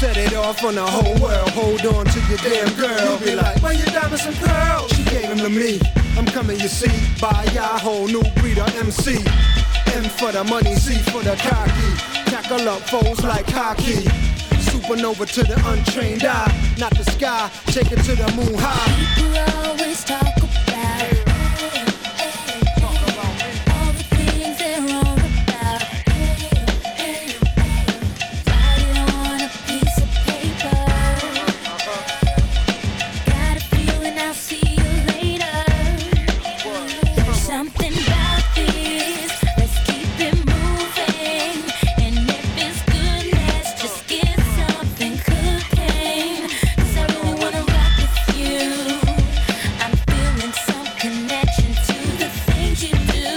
Set it off on the whole world. Hold on to your damn girl. Be like, where your diamonds and pearls? She gave them to me. I'm coming, you see, by a whole new breed of MC. M for the money, C for the cocky. Tackle up foes like hockey. Supernova to the untrained eye. Not the sky, take it to the moon high. People always talk about all the things they're wrong about. Write it on a piece of paper. Got a feeling I'll see you later. There's something about this. Let's keep it moving. And if it's good, let's just get something cooking. 'Cause I really wanna rock with you. I'm feeling some connection to the things you do.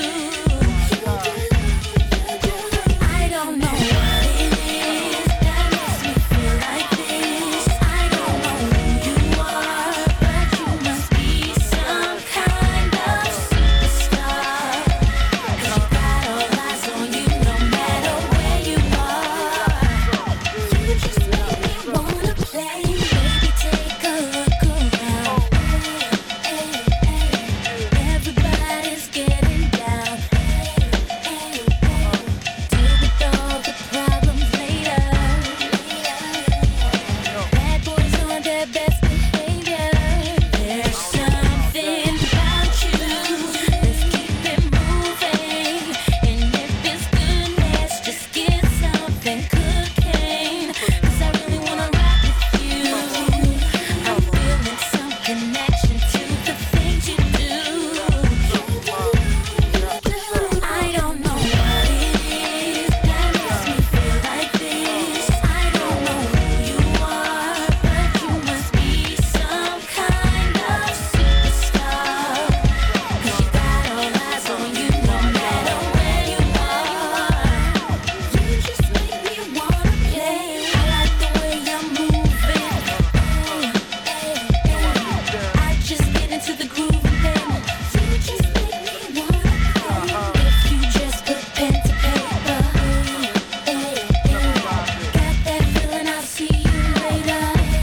I don't know what it is that makes me feel like this. I don't know who you are, but you must be some kind of superstar. 'Cause you got all eyes on you no matter where you are. You just make me wanna play. Baby, take a look around. Everybody's getting down. Deal with all the problems later. Bad boys on their best behavior. There's something about you. Let's keep it moving. And if it's good, let's just get something cooking. 'Cause I really wanna rock with you. I'm feeling some connection to the things you do. I don't know what it is that makes me feel like this. I don't know who you are, but you must be some kind of superstar. 'Cause you got all eyes on you no matter where you are. You just make me wanna play. I like the way you're moving. I just get into the groove and then you just make me wanna play. If you just put pen to paper, got that feeling I'll see you later.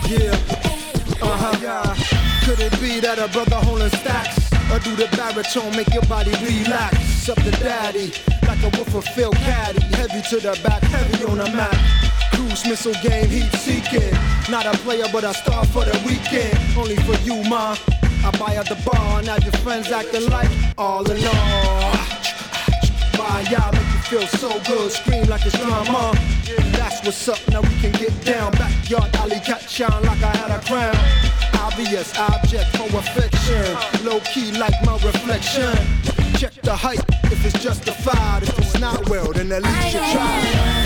Yeah, could it be that a brother holding stacks? Or do the baritone make your body relax? Up the daddy, like a wolf of Phil Caddy. Heavy to the back, heavy on the map. Cruise missile game, heat seeking. Not a player, but a star for the weekend. Only for you, ma. I buy at the bar, now your friends acting like all in all. By y'all make you feel so good, scream like it's drama. That's what's up, now we can get down. Backyard alley cat shine like I had a crown. Obvious object for affection, low key like my reflection. Check the height if it's justified. If it's not, well, then at least you try.